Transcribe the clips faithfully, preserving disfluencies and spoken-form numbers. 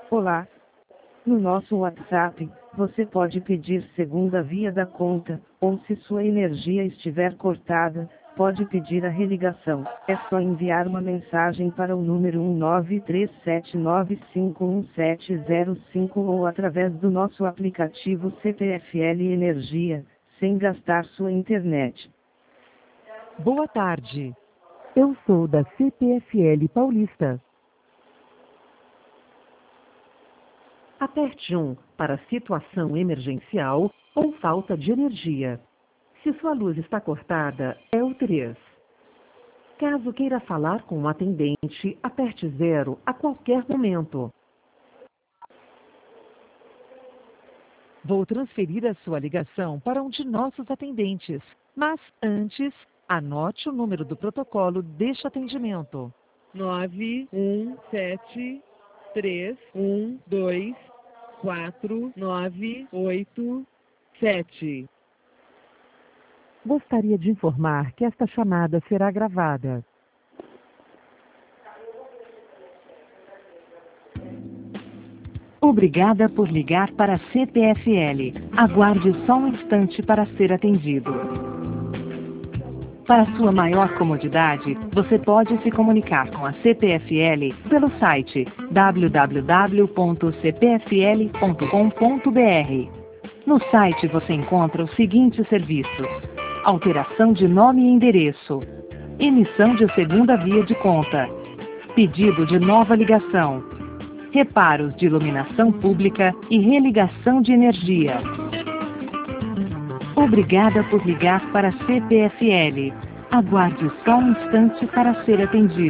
Olá. No nosso WhatsApp, você pode pedir segunda via da conta, ou se sua energia estiver cortada, pode pedir a religação. É só enviar uma mensagem para o número um nove três sete nove cinco um sete zero cinco ou através do nosso aplicativo C P F L Energia, sem gastar sua internet. Boa tarde. Eu sou da C P F L Paulista. Aperte um para situação emergencial ou falta de energia. Se sua luz está cortada, é o três. Caso queira falar com um atendente, aperte zero a qualquer momento. Vou transferir a sua ligação para um de nossos atendentes, mas antes, anote o número do protocolo deste atendimento. nove um sete três um dois quatro nove oito sete. Gostaria de informar que esta chamada será gravada. Obrigada por ligar para a C P F L. Aguarde só um instante para ser atendido. Para sua maior comodidade, você pode se comunicar com a C P F L pelo site w w w ponto c p f l ponto com ponto b r. No site você encontra os seguintes serviços: alteração de nome e endereço, emissão de segunda via de conta, pedido de nova ligação, reparos de iluminação pública e religação de energia. Obrigada por ligar para a C P F L. Aguarde só um instante para ser atendido.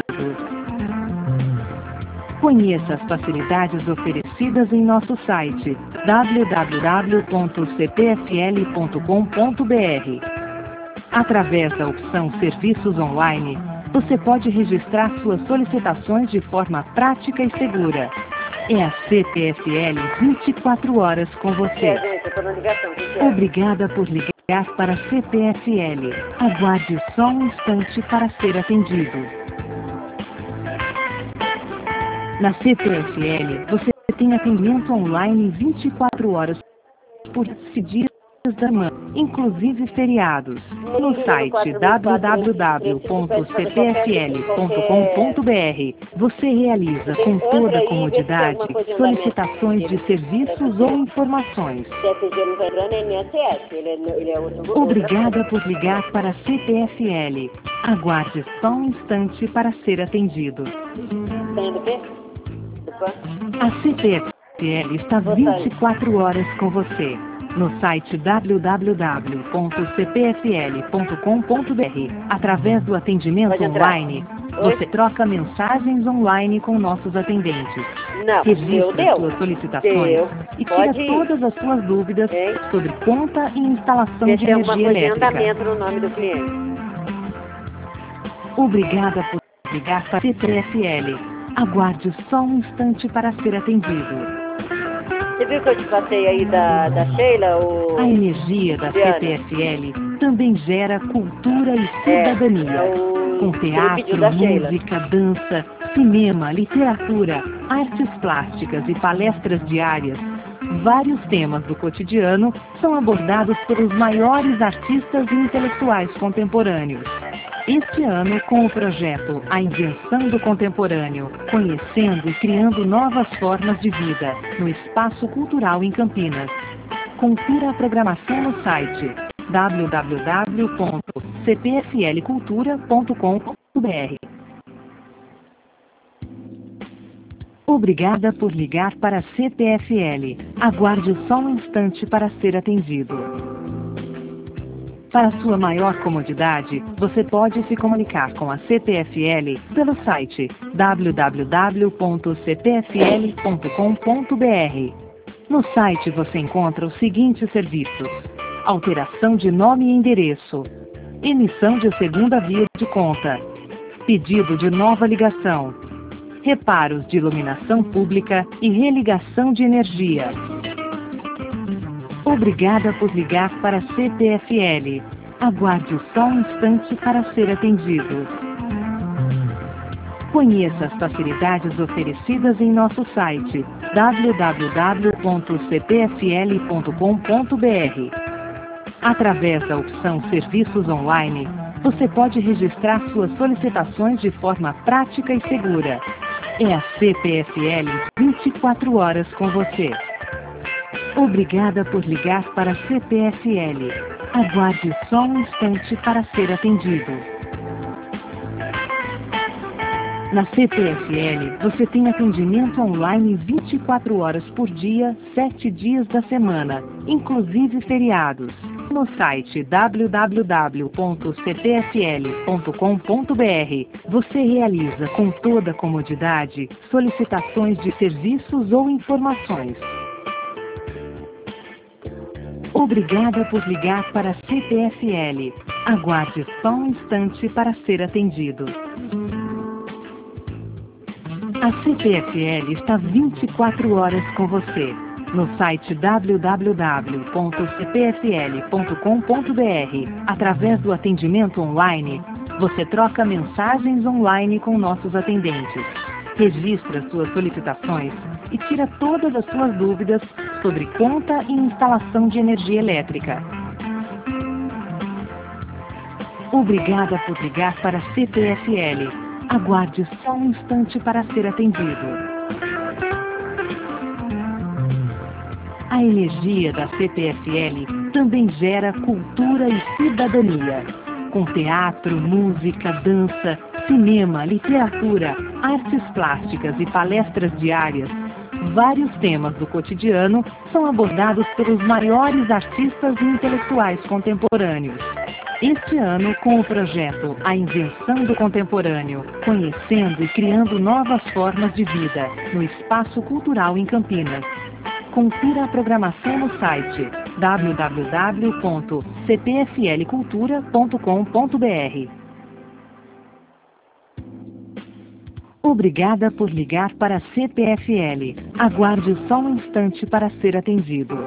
Conheça as facilidades oferecidas em nosso site w w w ponto c p f l ponto com ponto b r. Através da opção Serviços Online, você pode registrar suas solicitações de forma prática e segura. É a C P F L vinte e quatro horas com você. Obrigada por ligar para a C P F L. Aguarde só um instante para ser atendido. Na C P F L, você tem atendimento online vinte e quatro horas por sete dias da manhã, inclusive feriados. No site w w w ponto c p f l ponto com ponto b r, você realiza com toda a comodidade solicitações de serviços ou informações. Obrigada por ligar para a C P F L. Aguarde só um instante para ser atendido. A C P F L está vinte e quatro horas com você. No site w w w ponto c p f l ponto com ponto b r, através do atendimento online, você troca mensagens online com nossos atendentes. Não, registra suas solicitações deu. e tira Pode ir. todas as suas dúvidas Hein? sobre conta e instalação Ver de se tem alguma energia coisa em elétrica. andamento no nome do cliente. Obrigada por ligar para a C P F L. Aguarde só um instante para ser atendido. Você viu que eu te passei aí da, da Sheila? O... A energia da C Diana. P F L também gera cultura e cidadania. É, o... Com ele pediu teatro, da Sheila. música, dança, cinema, literatura, artes plásticas e palestras diárias, vários temas do cotidiano são abordados pelos maiores artistas e intelectuais contemporâneos. Este ano, com o projeto A Invenção do Contemporâneo, conhecendo e criando novas formas de vida no Espaço Cultural em Campinas. Confira a programação no site w w w ponto c p f l cultura ponto com ponto b r. Obrigada por ligar para a C P F L. Aguarde só um instante para ser atendido. Para sua maior comodidade, você pode se comunicar com a C P F L pelo site w w w ponto c p f l ponto com ponto b r. No site você encontra os seguintes serviços: alteração de nome e endereço, emissão de segunda via de conta, pedido de nova ligação, reparos de iluminação pública e religação de energia. Obrigada por ligar para a C P F L. Aguarde só um instante para ser atendido. Conheça as facilidades oferecidas em nosso site w w w ponto c p f l ponto com ponto b r. Através da opção Serviços Online, você pode registrar suas solicitações de forma prática e segura. É a C P F L vinte e quatro horas com você. Obrigada por ligar para a C P F L. Aguarde só um instante para ser atendido. Na C P F L, você tem atendimento online vinte e quatro horas por dia, sete dias da semana, inclusive feriados. No site w w w ponto c p f l ponto com ponto b r, você realiza com toda comodidade solicitações de serviços ou informações. Obrigada por ligar para a C P F L. Aguarde só um instante para ser atendido. A C P F L está vinte e quatro horas com você. No site w w w ponto c p f l ponto com ponto b r, através do atendimento online, você troca mensagens online com nossos atendentes, registra suas solicitações e tira todas as suas dúvidas sobre conta e instalação de energia elétrica. Obrigada por ligar para a C P F L. Aguarde só um instante para ser atendido. A energia da C P F L também gera cultura e cidadania. Com teatro, música, dança, cinema, literatura, artes plásticas e palestras diárias, vários temas do cotidiano são abordados pelos maiores artistas e intelectuais contemporâneos. Este ano, com o projeto A Invenção do Contemporâneo, conhecendo e criando novas formas de vida no Espaço Cultural em Campinas. Confira a programação no site w w w ponto c p f l cultura ponto com ponto b r. Obrigada por ligar para a C P F L. Aguarde só um instante para ser atendido.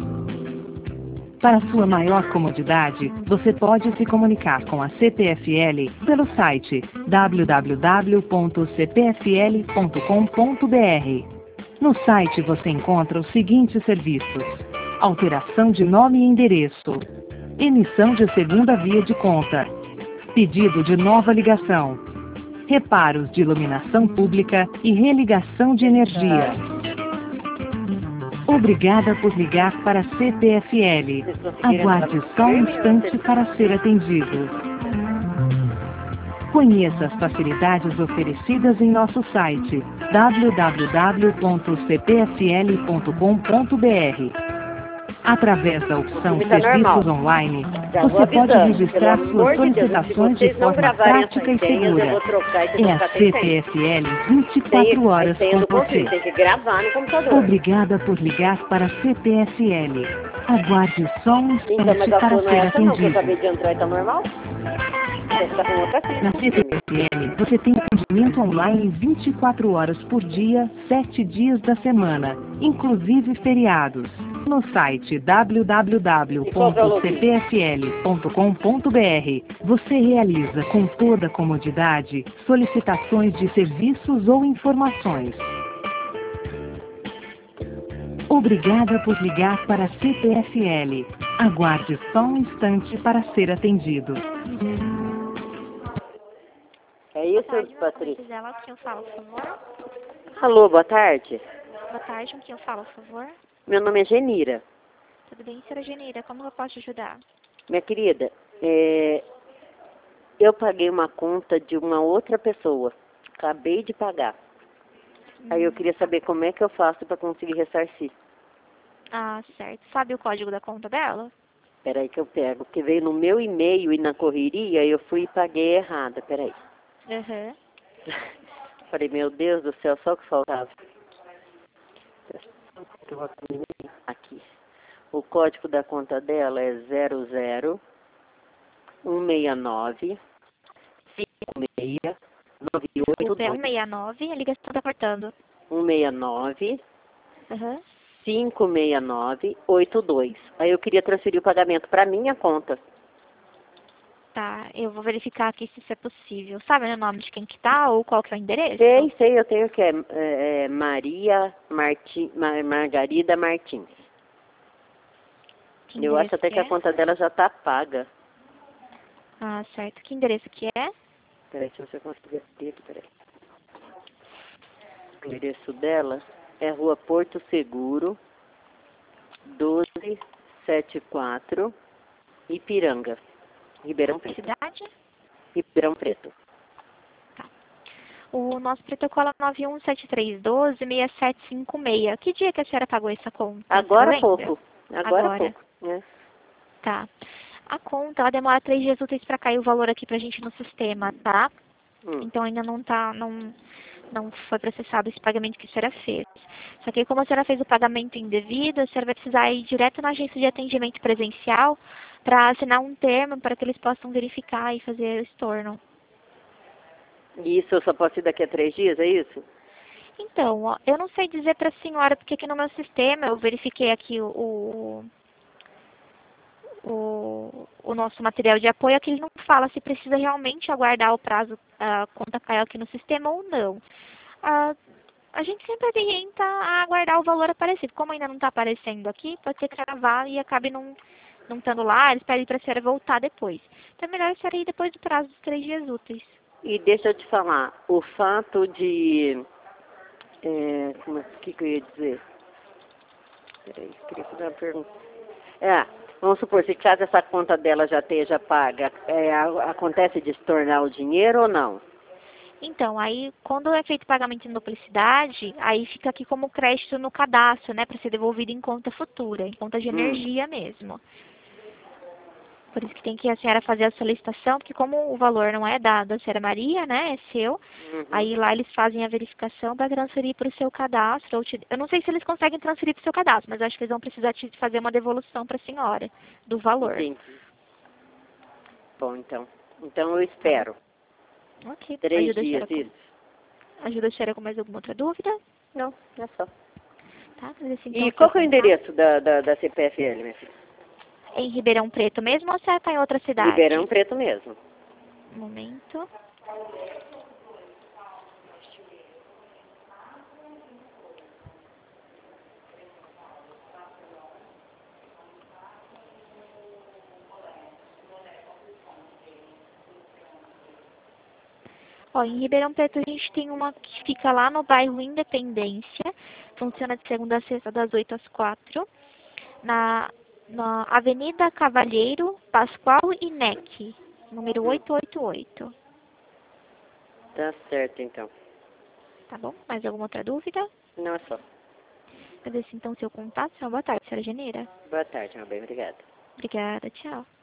Para sua maior comodidade, você pode se comunicar com a C P F L pelo site w w w ponto c p f l ponto com ponto b r. No site você encontra os seguintes serviços: alteração de nome e endereço, emissão de segunda via de conta, pedido de nova ligação, reparos de iluminação pública e religação de energia. Obrigada por ligar para a C P F L. Aguarde só um instante para ser atendido. Conheça as facilidades oferecidas em nosso site w w w ponto c p f l ponto com ponto b r. Através da opção Serviços Online, você pode registrar suas solicitações de forma prática e segura. É a C P F L vinte e quatro horas com você. Obrigada por ligar para a C P F L. Aguarde só um instante para ser atendido. Na C P F L, você tem atendimento online vinte e quatro horas por dia, sete dias da semana, inclusive feriados. No site w w w ponto c p f l ponto com ponto b r, você realiza com toda comodidade solicitações de serviços ou informações. Obrigada por ligar para a C P F L. Aguarde só um instante para ser atendido. É isso, Boa tarde, Patrícia? Gisela, com quem eu falo, por favor? Alô, boa tarde. Boa tarde, com quem eu falo, por favor? Meu nome é Genira. Tudo bem, senhora Genira? Como eu posso te ajudar? Minha querida, é, eu paguei uma conta de uma outra pessoa. Acabei de pagar. Hum. Aí eu queria saber como é que eu faço para conseguir ressarcir. Ah, certo. Sabe o código da conta dela? Peraí que eu pego, porque veio no meu e-mail e na correria, eu fui e paguei errada. Peraí. Uhum. Falei, meu Deus do céu, só o que faltava. Aqui. O código da conta dela é zero zero um seis nove cinco seis nove oito O é um dois. seis nove, a ligação tá cortando. um seis nove Uhum. cinco seis nove oito dois. Aí eu queria transferir o pagamento para minha conta. Tá, eu vou verificar aqui se isso é possível. Sabe o nome de quem que tá ou qual que é o endereço? Sei, sei, eu tenho que é, é Maria Martin, Mar, Margarida Martins. Que Eu acho até que que é? a conta dela já está paga. Ah, certo. Que endereço que é? Peraí, se você conseguir abrir aqui, peraí. O endereço dela é Rua Porto Seguro, doze setenta e quatro, Ipiranga, Ribeirão Preto. Cidade? Ribeirão Preto. O nosso protocolo é nove um sete três um dois, seis sete cinco seis. Que dia que a senhora pagou essa conta? Agora há Você lembra? pouco. Agora há Agora. pouco. Né? Tá. A conta, ela demora três dias úteis para cair o valor aqui pra gente no sistema, tá? Hum. Então ainda não tá, não, não foi processado esse pagamento que a senhora fez. Só que como a senhora fez o pagamento indevido, a senhora vai precisar ir direto na agência de atendimento presencial para assinar um termo para que eles possam verificar e fazer o estorno. E isso eu só posso ir daqui a três dias, é isso? Então, ó, eu não sei dizer para a senhora, porque aqui no meu sistema eu verifiquei aqui o, o, o nosso material de apoio, aqui ele não fala se precisa realmente aguardar o prazo, a conta cair aqui no sistema ou não. Ah, a gente sempre orienta a aguardar o valor aparecido. Como ainda não está aparecendo aqui, pode ser que gravar e acabe não não estando lá, eles pedem para a senhora voltar depois. Então é melhor a senhora ir depois do prazo dos três dias úteis. E deixa eu te falar, o fato de... É, como é que, que eu ia dizer? Peraí, queria fazer uma pergunta. É, vamos supor, se caso essa conta dela já esteja paga, é, a- acontece de se tornar o dinheiro ou não? Então, aí, quando é feito pagamento em duplicidade, aí fica aqui como crédito no cadastro, né, para ser devolvido em conta futura, em conta de Hum. energia mesmo. Por isso que tem que a senhora fazer a solicitação, porque como o valor não é da, da senhora Maria, né, é seu, Uhum. aí lá eles fazem a verificação para transferir para o seu cadastro. Ou te, eu não sei se eles conseguem transferir para o seu cadastro, mas acho que eles vão precisar te fazer uma devolução para a senhora do valor. Entendi. Bom, então. Então eu espero. Ok. Três Ajuda a dias, senhora com, isso? ajuda a senhora com mais alguma outra dúvida? Não, é só. Tá? Mas esse, então, E seu qual que é o contato endereço da, da, da C P F L, minha filha? em Ribeirão Preto mesmo ou você está em outra cidade? Ribeirão Preto mesmo. Um momento. Ó, em Ribeirão Preto a gente tem uma que fica lá no bairro Independência. Funciona de segunda a sexta, das oito às quatro. Na, na Avenida Cavalheiro, Pascoal e Neck, número oitocentos e oitenta e oito. Tá certo, então. Tá bom? Mais alguma outra dúvida? Não é só. Agradeço então o seu contato. Boa tarde, senhora Janeira. Boa tarde, meu bem. Obrigada. Obrigada, tchau.